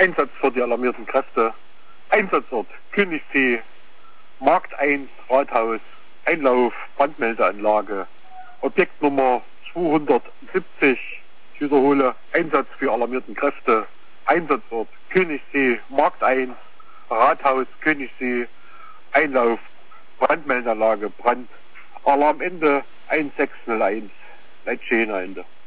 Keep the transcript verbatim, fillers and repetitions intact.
Einsatz für die alarmierten Kräfte. Einsatzort Königssee, Markt eins, Rathaus, Einlauf, Brandmeldeanlage. Objektnummer zweihundertsiebzig, ich wiederhole, Einsatz für alarmierten Kräfte. Einsatzort Königssee, Markt eins, Rathaus, Königssee, Einlauf, Brandmeldeanlage, Brand. Alarmende eins sechs null eins, Leitschäne Ende.